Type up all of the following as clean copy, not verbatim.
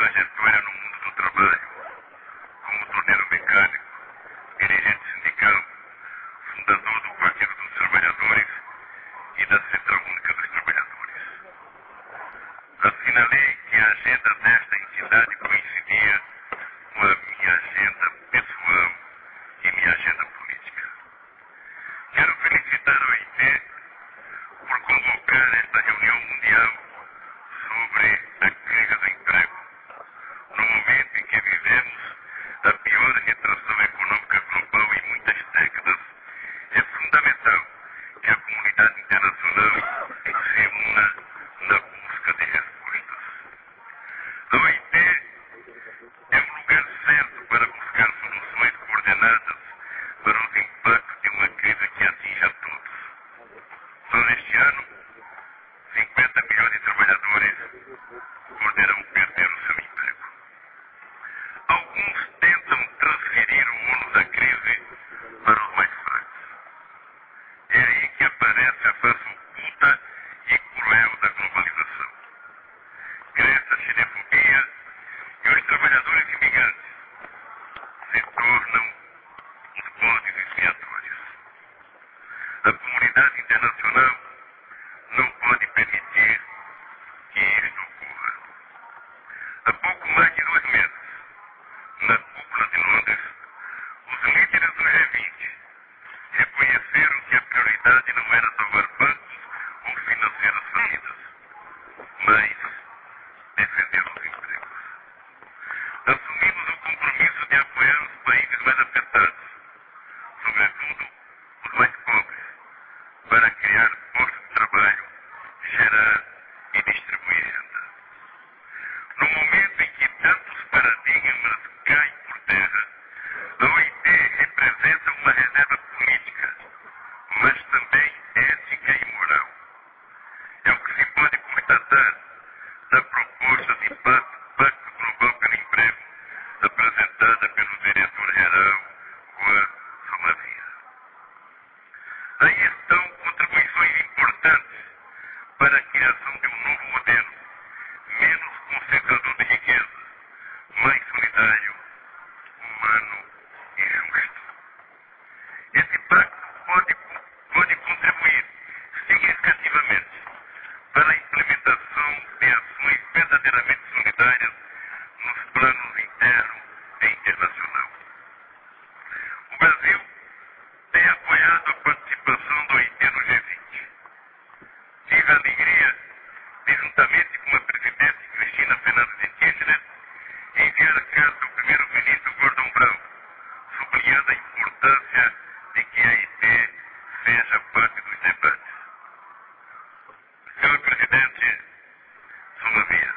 trajetória no mundo do trabalho, como torneiro mecânico, dirigente sindical, fundador do Partido dos Trabalhadores e da Central Única dos Trabalhadores. Assinalei que a agenda desta entidade coincidia com a minha agenda pessoal e minha agenda política. Quero felicitar a OIT por convocar esta reunião mundial sobre a crise do emprego. No momento em que vivemos a pior retração econômica global em muitas décadas, é fundamental que a comunidade internacional se una na busca de respostas. A OIT é um lugar certo para buscar soluções coordenadas para os impactos de uma crise que atinge a todos. Só neste ano, 50 milhões de trabalhadores poderão perder o seu emprego. Alguns tentam transferir o ônus da crise para os mais fracos. É aí que aparece a face oculta e cruel da globalização. Cresce a xenofobia e os trabalhadores imigrantes se tornam os bodes expiatórios. A comunidade internacional não pode permitir que isto ocorra. Há pouco mais de 2 meses, na cúpula de Londres, os líderes do G20 reconheceram que a prioridade não era salvar bancos ou financiar as famílias, mas defender os empregos. Assumimos o compromisso de apoiar os países mais afetados, sobretudo os mais pobres, para criar postos de trabalho, gerar e distribuir renda. No momento em que tantos paradigmas caem por terra, a OIT representa uma reserva política, mas também ética e moral. É o que se pode constatar da proposta de Pacto Global pelo Emprego, apresentada pelo diretor-geral Juan Somavia. Aí estão contribuições importantes para a criação de um novo modelo, menos concentrador de riqueza, mais solidário, humano e justo. Esse pacto pode contribuir significativamente para a implementação de ações verdadeiramente solidárias nos planos interno e internacional. O Brasil tem apoiado a participação do OIT no G20. Tive a alegria de, juntamente com a presidente Cristina Fernandes de Kirchner, enviar carta ao primeiro-ministro Gordon Brown, sublinhando a importância de que a OIT seja parte dos debates. Senhor Presidente Somavia,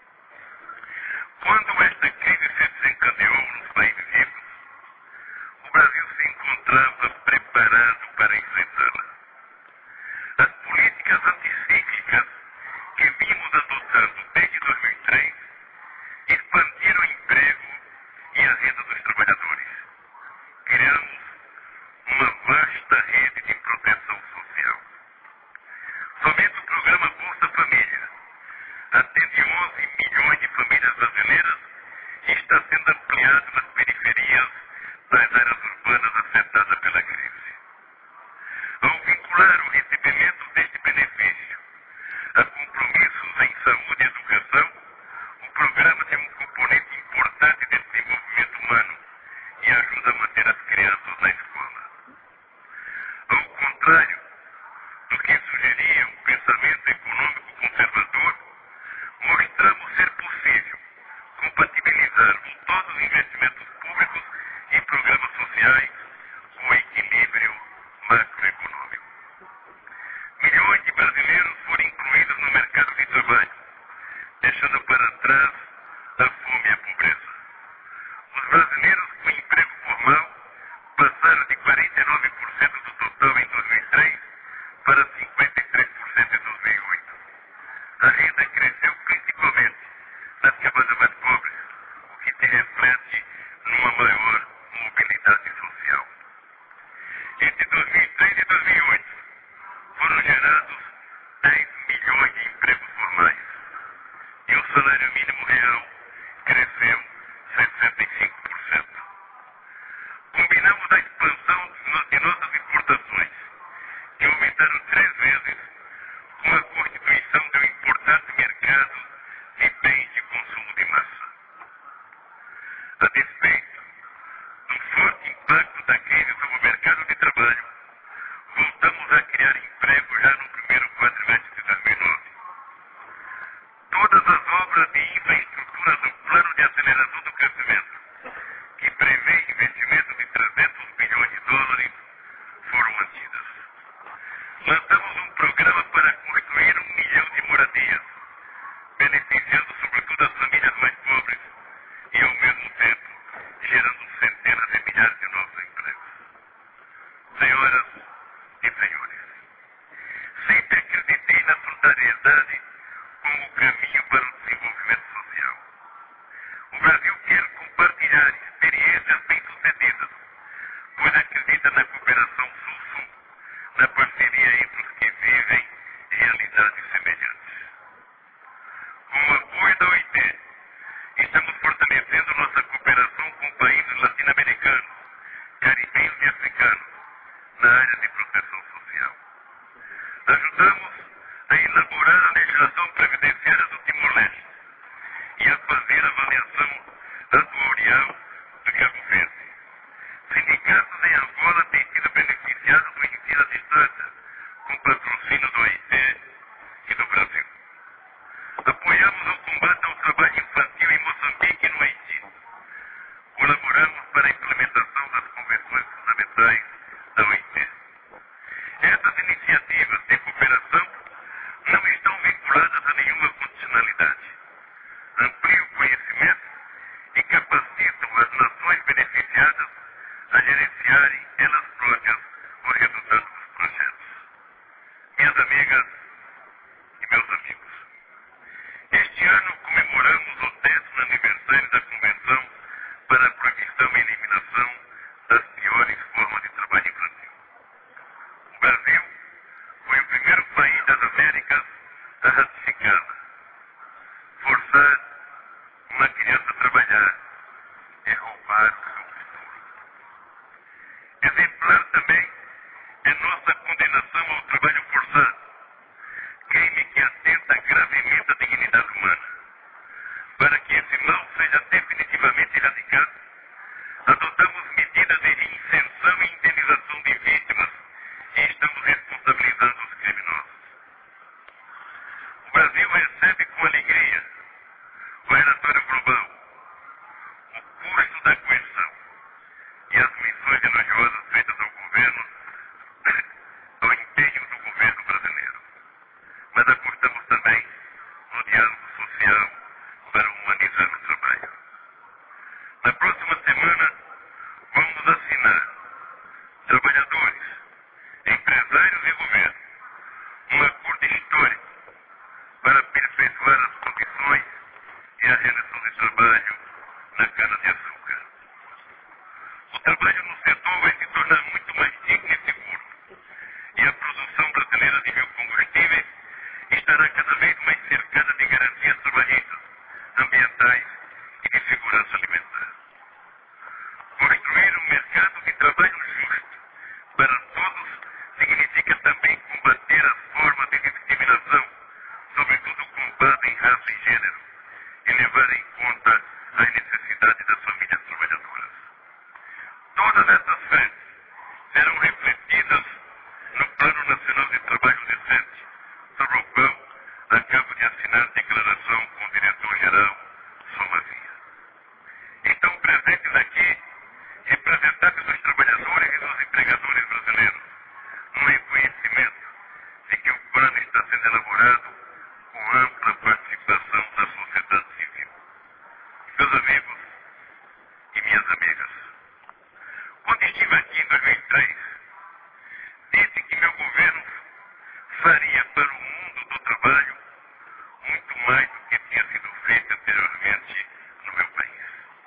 quando esta crise se desencadeou nos países ricos, o Brasil se encontrava preparado para enfrentá-la. As políticas anticíclicas que vimos adotando desde 2003 expandiram o emprego e a renda dos trabalhadores. Criamos uma vasta rede de proteção social. Somente o programa Bolsa Família atende 11 milhões de famílias brasileiras e está sendo ampliado nas periferias das áreas urbanas afetadas pela crise. Ao vincular o recebimento deste benefício a compromissos em saúde e educação, o programa tem um componente importante de desenvolvimento humano e ajuda a manter as crianças na escola. Ao contrário do que sugeria um pensamento econômico conservador, mostramos ser possível compatibilizarmos todos os investimentos públicos em programas sociais com equilíbrio macroeconômico. Milhões de brasileiros foram incluídos no mercado de trabalho, deixando para trás a fome e a pobreza. Os brasileiros com emprego formal passaram de 49% do total em 2003 para 53% em 2008. A renda cresceu principalmente nas camadas mais pobres, o que se reflete numa maior mobilidade social. Entre 2003 e 2008, foram gerados 10 milhões de empregos formais e o salário mínimo real cresceu 65%. Combinamos a expansão de nossas importações, que aumentaram 3 vezes, com a constituição de um importante mercado de bens de consumo de massa. A despeito do forte impacto da crise sobre o mercado de trabalho, voltamos a criar emprego já no primeiro quadrimestre de 2009. Todas as obras de infraestrutura do Plano de Aceleração do Crescimento, que prevê investimento de 300 bilhões de dólares, foram mantidas. Lançamos um programa para construir 1 milhão de moradias, beneficiando sobretudo as famílias mais pobres e, ao mesmo tempo, gerando centenas de milhares de novos empregos. Senhoras e senhores, sempre acreditei na solidariedade como o caminho para o desenvolvimento social. O Brasil quer compartilhar experiências bem-sucedidas, pois acredita na cooperação sul-sul, na parceria entre os que vivem realidades semelhantes. Com o apoio da OIT, estamos fortalecendo nossa cooperação com países latino-americanos, caribenhos e africanos na área de proteção social. Ajudamos a elaborar a legislação previdenciária do Timor-Leste e a fazer a avaliação atuarial do Cabo Verde. Sindicatos em Angola têm sido beneficiados do ensino à distância, com patrocínio do OIT e do Brasil. Apoiamos o combate ao trabalho infantil em Moçambique e no Haiti. Colaboramos para a implementação das convenções fundamentais da OIT. Essas iniciativas de cooperação não estão vinculadas a nenhuma condicionalidade. Ampliam o conhecimento e capacitam as nações beneficiadas a gerenciarem elas próprias os resultados dos projetos. Minhas amigas e meus amigos, este ano comemoramos o 10º aniversário da Convenção para a Proibição e Eliminação das Piores Formas de Trabalho Infantil. O Brasil foi o primeiro país das Américas a ratificá-la. Forçar uma criança a trabalhar é roubar o seu futuro. Exemplar também é nossa condenação ao trabalho forçado, crime que atenta gravemente à dignidade humana. Para que esse mal seja definitivamente erradicado, adotamos medidas de reinserção e indenização de vítimas e estamos responsabilizando os criminosos. O Brasil recebe com alegria o relatório global, o curso da coesão e as missões elogiosas feitas ao governo, ao empenho do governo brasileiro. Mas apostamos também no diálogo social para humanizar o trabalho. Na próxima semana, vamos assinar, trabalhadores, empresários e governo, um acordo histórico para aperfeiçoar as condições e a relação de trabalho na cana-de-açúcar. O trabalho no setor vai se tornar muito mais digno e seguro, e a produção brasileira de biocombustíveis estará cada vez mais cercada de garantias trabalhistas, ambientais e de segurança alimentar. Construir um mercado de trabalho justo para todos significa também combater as formas de discriminação, sobretudo com base em raça e gênero, e levar em conta as necessidades das famílias trabalhadoras. Todas essas frentes serão refletidas no Plano Nacional de Trabalho Decente, sobre o qual acabo de assinar declaração com o diretor-geral Somazia. Estão presentes aqui representantes dos trabalhadores e dos empregadores brasileiros, no reconhecimento de que o plano está sendo elaborado com ampla participação da sociedade civil. Meus amigos e minhas amigas, quando estive aqui em 2003, disse que meu governo faria para o mundo do trabalho muito mais do que tinha sido feito anteriormente no meu país.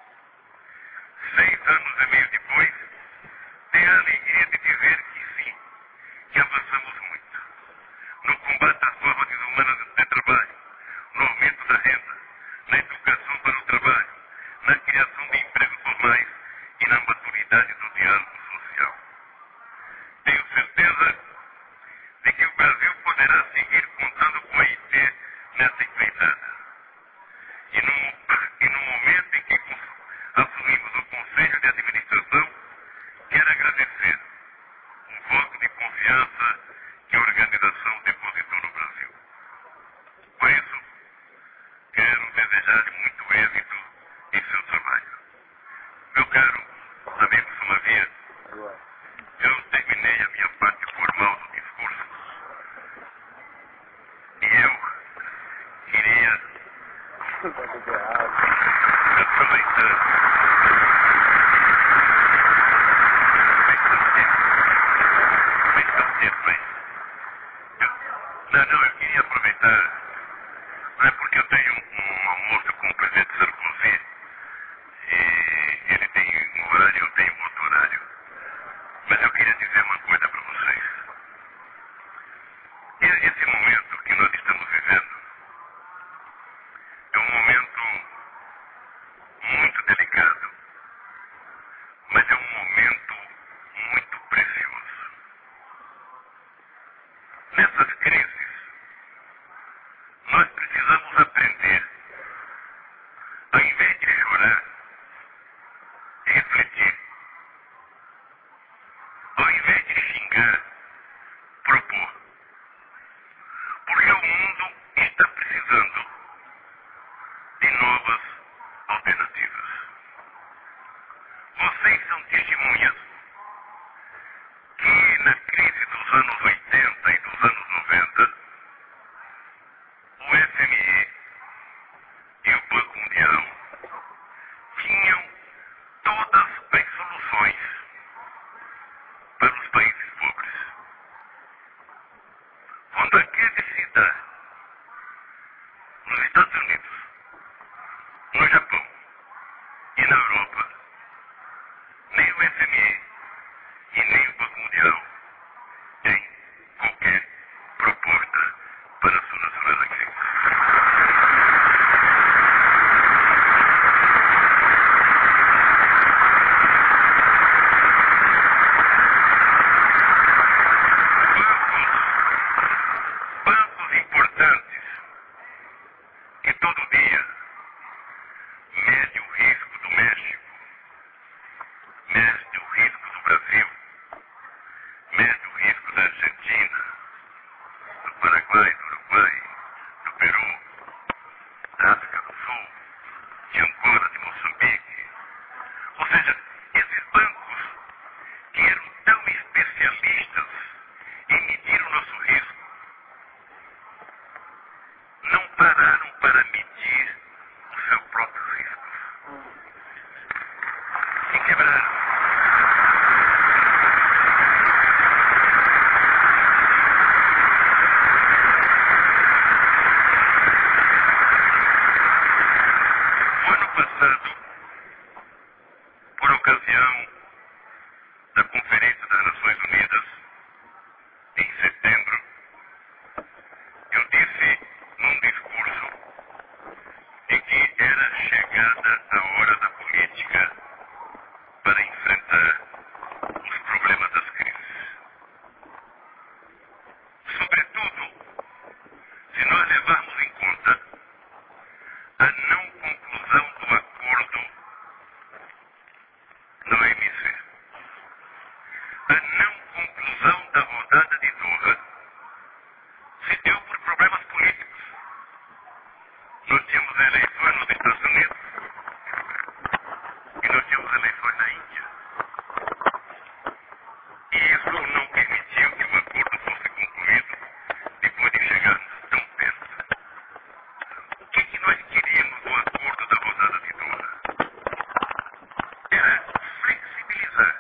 6 anos e meio depois, tenho a alegria de dizer que sim, que avançamos muito no combate às formas desumanas de trabalho, no aumento da renda, na educação para o trabalho, na criação de empregos formais e na maturidade do diálogo social. Tenho certeza de que o Brasil poderá seguir contando com a IT nessa empreitada. E no momento em que assumimos o Conselho de Administração, quero agradecer o voto de confiança que a organização depositou no Brasil. Por isso, quero desejar-lhe muito êxito em seu trabalho. Meu caro amigo Sumavia, eu terminei a minha parte formal do discurso e eu queria aproveitar eu queria aproveitar, não é porque eu tenho um almoço com o presidente Sarkozy e ele tem um horário, eu tenho outro horário, mas eu queria dizer uma coisa para vocês. Esse momento que nós estamos vivendo é um momento muito delicado, mas é um momento muito precioso. Nessas crises, nós precisamos aprender, ao invés de chorar, refletir. Ao invés de xingar, propor. Porque o mundo está precisando de novas alternativas. Vocês são testemunhas que na crise dos anos 80 e dos anos 90, o FMI e o Banco Mundial tinham todas as soluções para os países pobres. Quando a crise se dá nos Estados Unidos, no Japão e na Europa, nem o FMI e nem o Banco Mundial têm qualquer proposta para solucionar a crise. Bancos importantes que todo dia mede o risco do México, mede o risco do Brasil, mede o risco da Argentina, do Paraguai, do Uruguai, do Peru, da África do Sul, de Angola, de Moçambique. Ou seja, esses bancos que eram tão especialistas em medir o nosso risco, não pararam para medir o seu próprio risco. E quebraram. O ano passado, por ocasião da Conferência das Nações Unidas, em setembro, eu disse num discurso de que era chegada a hora da política para enfrentar os problemas das crises. Sobretudo, se nós levarmos em conta a não conclusão do acordo na OMC, a não conclusão da rodada de Doha, se deu por problemas políticos. Nós tínhamos eleições nos Estados Unidos e nós tínhamos eleições na Índia. E isso não permitiu que o acordo fosse concluído depois de chegarmos tão perto. O que nós queríamos do acordo da rodada de Doha? Era flexibilizar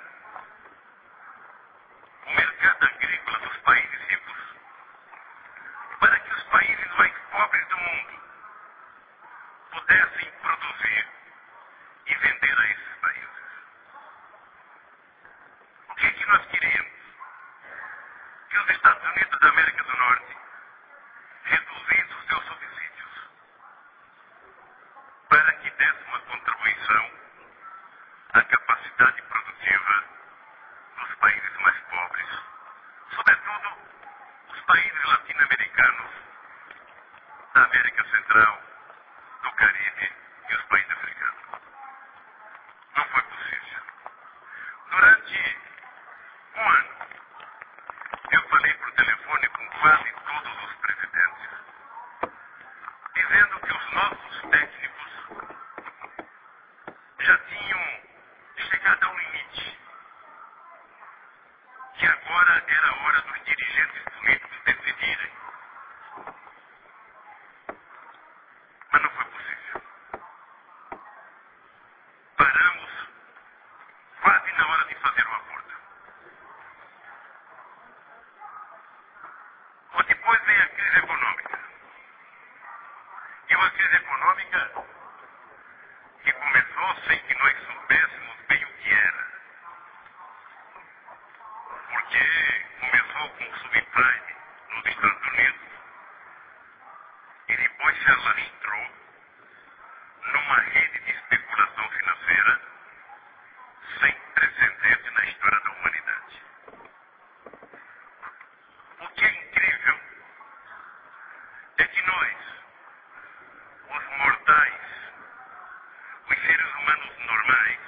o mercado agrícola dos países ricos para que os países mais pobres do mundo pudessem produzir e vender a esses países. O que nós queríamos? Que os Estados Unidos da América do Norte reduzissem os seus subsídios. para que desse uma contribuição à capacidade produtiva dos países mais pobres, sobretudo os países latino-americanos, da América Central, do Caribe e os países africanos. Não foi possível. Durante um ano, eu falei por telefone com quase todos os presidentes, dizendo que os nossos técnicos já tinham chegado ao limite, que agora era a hora dos dirigentes políticos decidirem. Mas não foi possível. Paramos quase na hora de fazer o acordo. Depois veio a crise econômica. E uma crise econômica que começou sem que nós soubéssemos bem o que era. Porque começou com o subprime nos Estados Unidos e depois se alastrou numa rede de especulação financeira sem precedente na história da humanidade. O que é incrível é que nós, os mortais, os seres humanos normais,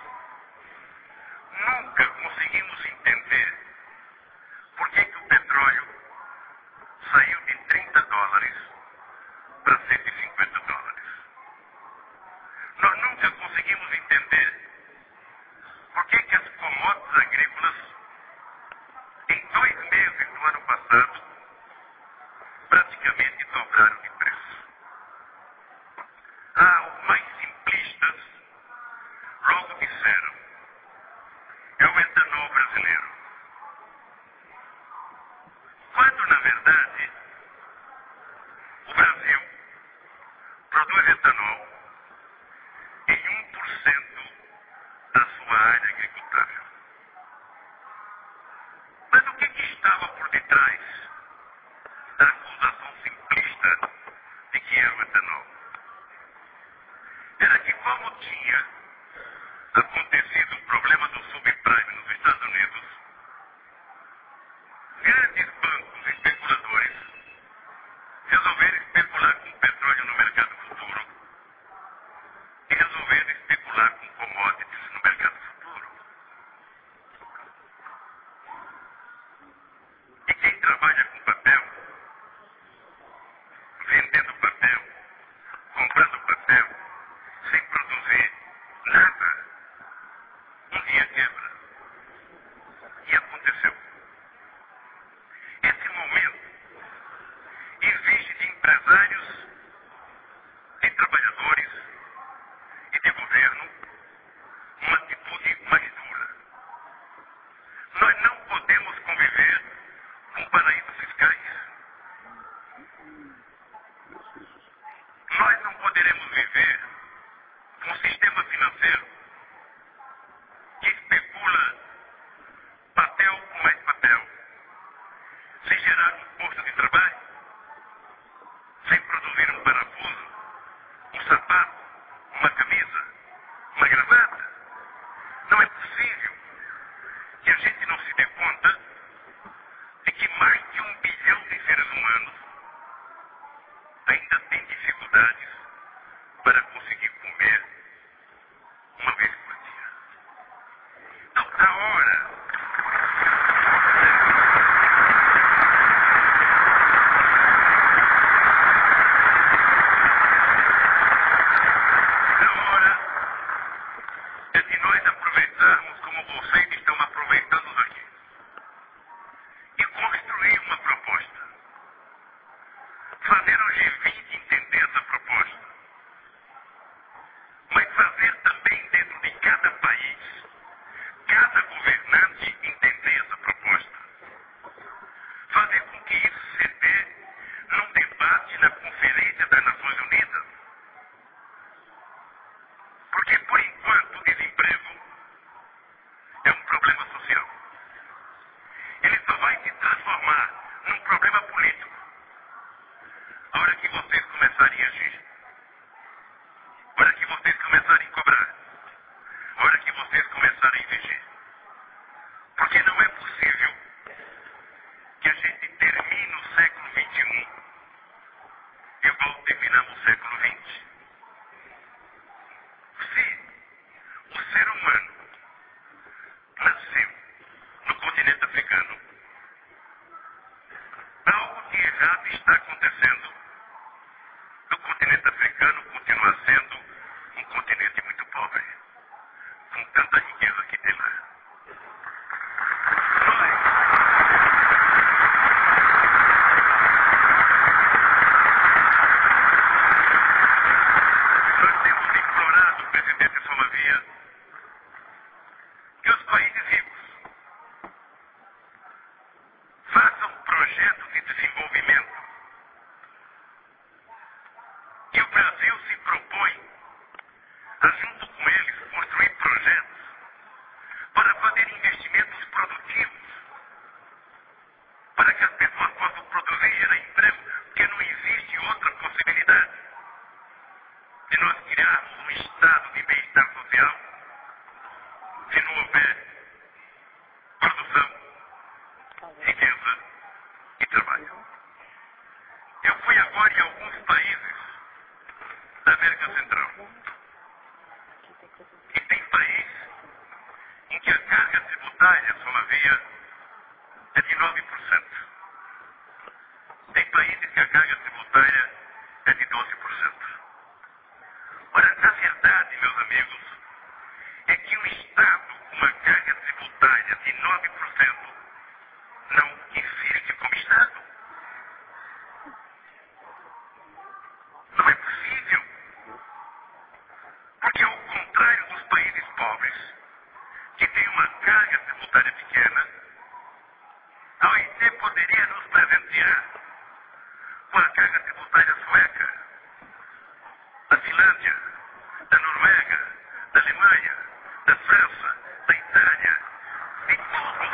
nunca conseguimos entender por que o petróleo saiu de $30 para $150. Nós nunca conseguimos entender por que as commodities agrícolas, em 2 meses do ano passado, praticamente dobraram de preço. Os mais simplistas logo disseram: é o etanol brasileiro. Quando, na verdade, o Brasil produz etanol em 1% da sua área agricultável. Mas o que estava por detrás da acusação simplista de que era o etanol? Era que, como tinha acontecido o problema do subprime nos Estados Unidos, grandes bancos especuladores resolveram especular com petróleo no mercado futuro e resolveram especular com commodities no mercado futuro. E quem trabalha com papel, vendendo papel, comprando papel, sem produzir nada, um dia quebra. E aconteceu. Esse momento exige de empresários, de trabalhadores e de governo uma atitude mais dura. Nós não podemos conviver com paraísos fiscais. Nós não poderemos viver com um sistema financeiro que especula papel com mais papel, sem gerar um posto de trabalho, sem produzir um parafuso, um sapato, uma camisa, uma gravata. Não é possível que a gente não se dê conta de que mais de 1 bilhão de seres humanos ainda têm dificuldades para conseguir comer uma vez por dia. Então, na hora é de nós aproveitarmos como vocês estão aproveitando aqui e construir uma proposta. Fazer o G20 entender essa proposta, mas fazer também dentro de cada país, cada governante entender essa proposta. Fazer com que isso se dê num debate na Conferência das Nações Unidas. Porque, por enquanto, o desemprego é um problema social. Ele só vai se transformar num problema político a hora que vocês começarem a agir. hora que vocês começarem a cobrar, a hora que vocês começarem a exigir. Porque não é possível que a gente termine o século XXI igual terminamos o século XX. Se o ser humano nasceu no continente africano, algo de errado está acontecendo. O continente africano continua sendo um continente muito pobre, com tanta riqueza que tem lá. Nós temos implorado o presidente Solavia que os países ricos façam projetos de desenvolvimento. E o Brasil se propõe a, junto com eles, construir projetos para fazer investimentos produtivos, para que as pessoas possam produzir e gerar emprego, porque não existe outra possibilidade de nós criarmos um estado de bem-estar social se não houver produção, riqueza e trabalho. Eu fui agora em alguns países da América Central. E tem país em que a carga tributária, Solavia, é de 9%. Tem países que a carga tributária é de 12%. Ora, a verdade, meus amigos, é que um Estado com uma carga tributária de 9% não existe como Estado. Não é possível. Porque, ao contrário dos países pobres, que têm uma carga tributária pequena, a OIT poderia nos presentear com a carga tributária sueca, da Finlândia, da Noruega, da Alemanha, da França, da Itália, de todos,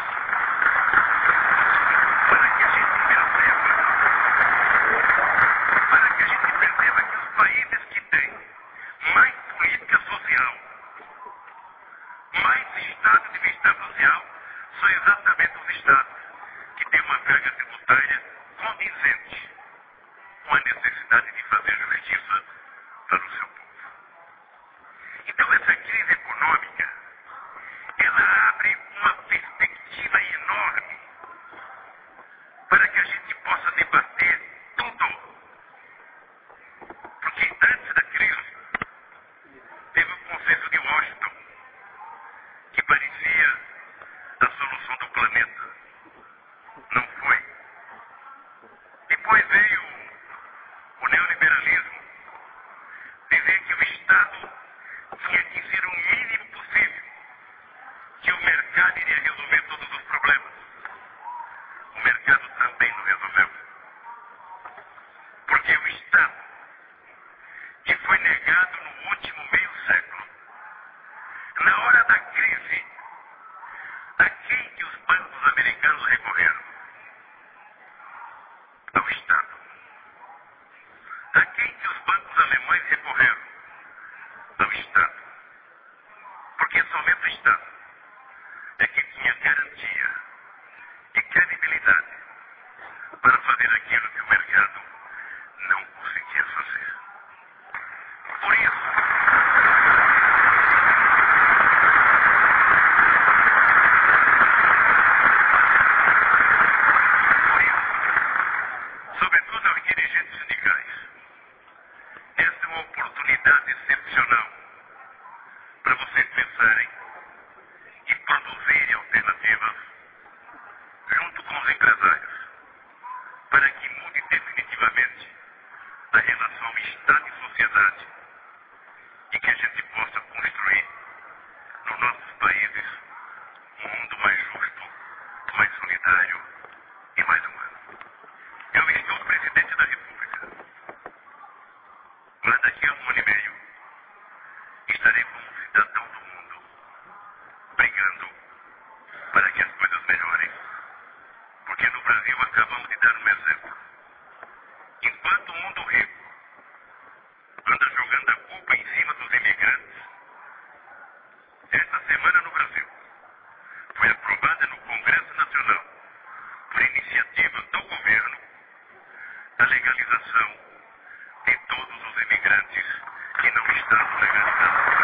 para que a gente perceba que os países que têm mais política social, mais estado de bem-estar social, são exatamente os estados que têm uma carga tributária condizente com a necessidade de fazer justiça para o seu povo. Então, essa crise econômica, ela abre uma perspectiva enorme para que a gente possa debater tudo. Porque antes da crise, teve o Consenso de Washington, que parecia a solução do planeta. Não foi. Depois veio o neoliberalismo dizer que o Estado tinha que ser o mínimo possível, que o mercado iria resolver todos os problemas. O mercado também não resolveu. Porque o Estado, que foi negado no último meio século, na hora da crise, a quem que os bancos americanos recorreram? Ao Estado. A quem que os bancos alemães recorreram? Ao Estado. Porque somente o Estado é que tinha garantia e credibilidade para fazer aquilo que o mercado não conseguia fazer. Por isso, sobretudo aos dirigentes sindicais, esta é uma oportunidade excepcional para vocês pensarem e produzirem alternativas junto com os empresários, para que mude definitivamente a relação Estado e sociedade e que a gente possa construir nos nossos países um mundo mais justo, mais solidário e mais humano. Eu estou presidente da República, mas daqui a um ano e meio estarei como cidadão do mundo, brigando para que as coisas melhorem. Porque no Brasil acabamos de dar um exemplo. Enquanto o mundo rico anda jogando a culpa em cima dos regularização de todos os imigrantes que não estão legalizados.